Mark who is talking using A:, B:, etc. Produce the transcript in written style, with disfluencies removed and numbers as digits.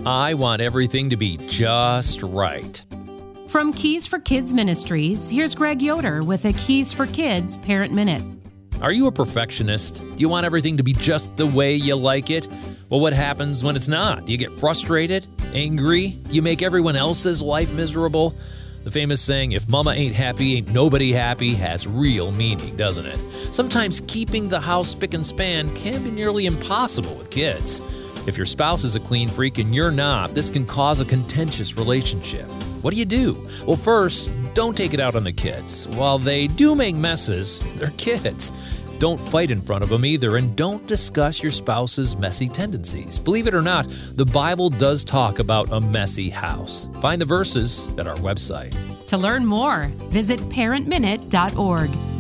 A: I want everything to be just right.
B: From Keys for Kids Ministries, here's Greg Yoder with a Keys for Kids Parent Minute.
A: Are you a perfectionist? Do you want everything to be just the way you like it? Well, what happens when it's not? Do you get frustrated, angry? Do you make everyone else's life miserable? The famous saying, if mama ain't happy, ain't nobody happy, has real meaning, doesn't it? Sometimes keeping the house spick and span can be nearly impossible with kids. If your spouse is a clean freak and you're not, this can cause a contentious relationship. What do? Well, first, don't take it out on the kids. While they do make messes, they're kids. Don't fight in front of them either, and don't discuss your spouse's messy tendencies. Believe it or not, the Bible does talk about a messy house. Find the verses at our website.
B: To learn more, visit parentminute.org.